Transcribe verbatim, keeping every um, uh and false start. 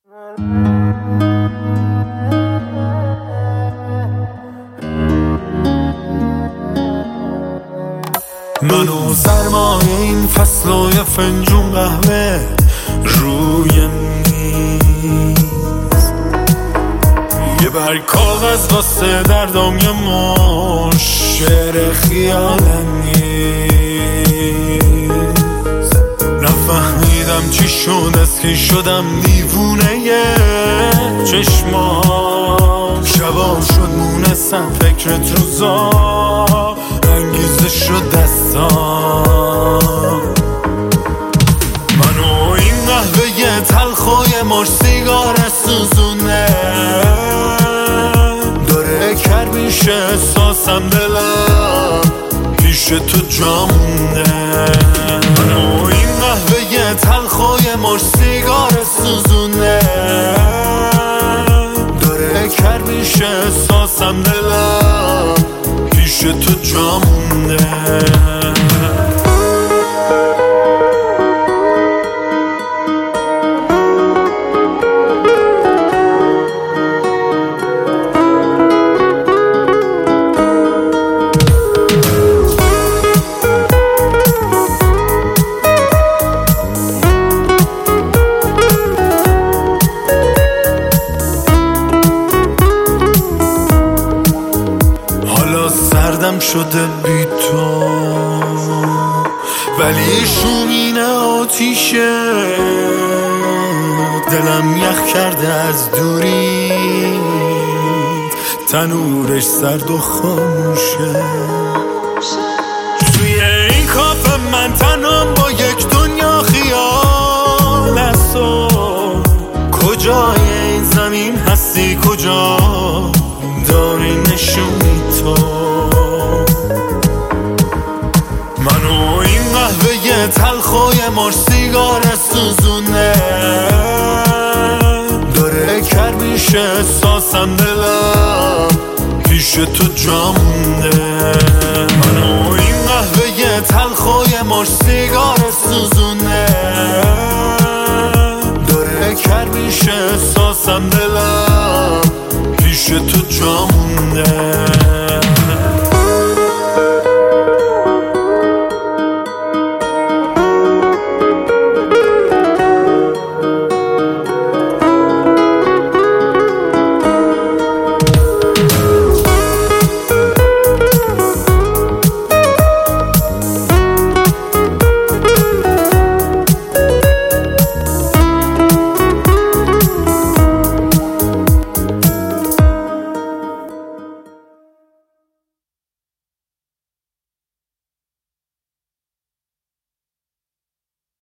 من و سرمای این فصل و یه فنجون قهوه روی میز، یه برگ کاغذ واسه دردام، یه مش شعر خیال‌انگیز. نفهمیدم چی شد، از کی شدم دیوونه چشمام. شبا شد مونستم فکرت، روزا انگیزه شد دستام. منو این قهوه تلخ و یه مش سیگار سوزونه، داره کر میشه احساسم، دلم پیش تو جا مونده. منو این قهوه تلخ و یه مش سیگار سوزونه، داره کر میشه احساسم، دلم پیش تو جا مونده. سردم شده بی تو، ولی شومینه آتیشه، دلم یخ کرده از دوری، تنورش سرد و خاموشه. توی این کافه من تنم با یک دنیا خیال است و کجای این زمین هستی، کجا داری نشونی تو. منو این قهوه تلخ و یه مش سیگار سوزونه، داره کر میشه احساسم، دلم پیش تو جا مونده. منو این قهوه تلخ و یه مش سیگار سوزونه، داره کر میشه احساسم، دلم پیش تو جا مونده.